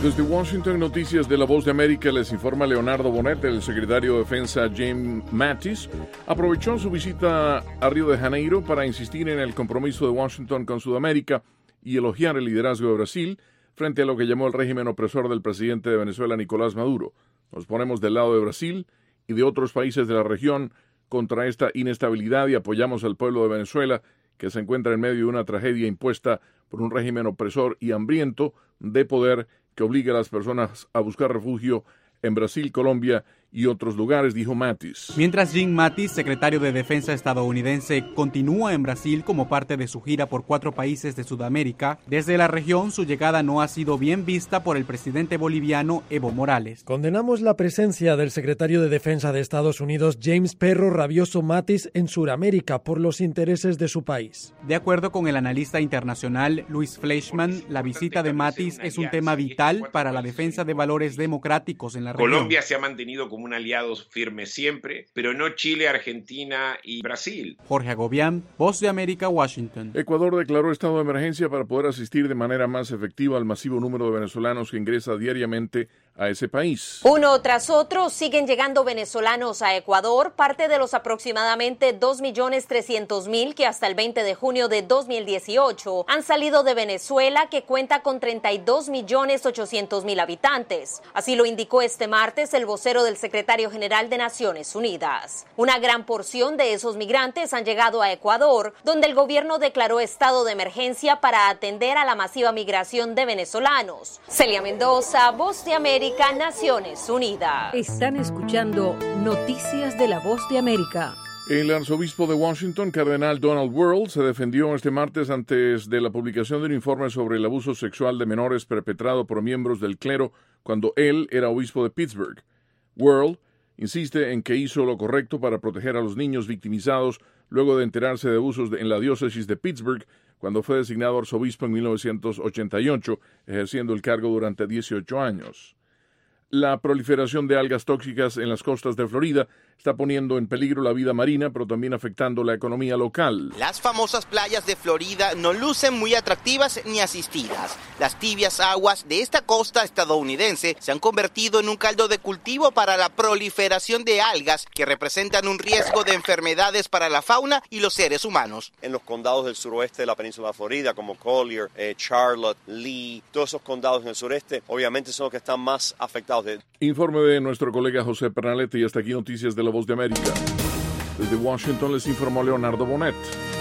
Desde Washington, noticias de La Voz de América, les informa Leonardo Bonet. El secretario de Defensa Jim Mattis aprovechó su visita a Río de Janeiro para insistir en el compromiso de Washington con Sudamérica y elogiar el liderazgo de Brasil frente a lo que llamó el régimen opresor del presidente de Venezuela, Nicolás Maduro. Nos ponemos del lado de Brasil y de otros países de la región contra esta inestabilidad y apoyamos al pueblo de Venezuela, que se encuentra en medio de una tragedia impuesta por un régimen opresor y hambriento de poder que obliga a las personas a buscar refugio en Brasil, Colombia y otros lugares, dijo Mattis. Mientras Jim Mattis, secretario de Defensa estadounidense, continúa en Brasil como parte de su gira por 4 países de Sudamérica, desde la región su llegada no ha sido bien vista por el presidente boliviano Evo Morales. Condenamos la presencia del secretario de Defensa de Estados Unidos, James Perro Rabioso Mattis, en Sudamérica por los intereses de su país. De acuerdo con el analista internacional Luis Fleischmann, la visita de Mattis es un tema vital para la defensa de valores democráticos en la región. Colombia se ha mantenido como un aliado firme siempre, pero no Chile, Argentina y Brasil. Jorge Agobián, Voz de América, Washington. Ecuador declaró estado de emergencia para poder asistir de manera más efectiva al masivo número de venezolanos que ingresa diariamente a ese país. Uno tras otro siguen llegando venezolanos a Ecuador, parte de los aproximadamente 2.300.000 que hasta el 20 de junio de 2018 han salido de Venezuela, que cuenta con 32.800.000 habitantes. Así lo indicó este martes el vocero del secretario general de Naciones Unidas. Una gran porción de esos migrantes han llegado a Ecuador, donde el gobierno declaró estado de emergencia para atender a la masiva migración de venezolanos. Celia Mendoza, Voz de América, Naciones Unidas. Están escuchando Noticias de la Voz de América. El arzobispo de Washington, cardenal Donald Wuerl, se defendió este martes antes de la publicación de un informe sobre el abuso sexual de menores perpetrado por miembros del clero cuando él era obispo de Pittsburgh. Wuerl insiste en que hizo lo correcto para proteger a los niños victimizados luego de enterarse de abusos en la diócesis de Pittsburgh cuando fue designado arzobispo en 1988, ejerciendo el cargo durante 18 años. La proliferación de algas tóxicas en las costas de Florida está poniendo en peligro la vida marina, pero también afectando la economía local. Las famosas playas de Florida no lucen muy atractivas ni asistidas. Las tibias aguas de esta costa estadounidense se han convertido en un caldo de cultivo para la proliferación de algas que representan un riesgo de enfermedades para la fauna y los seres humanos. En los condados del suroeste de la península de Florida, como Collier, Charlotte, Lee, todos esos condados en el sureste, obviamente son los que están más afectados. Informe de nuestro colega José Pernalete y hasta aquí Noticias de La Voz de América. Desde Washington les informó Leonardo Bonet.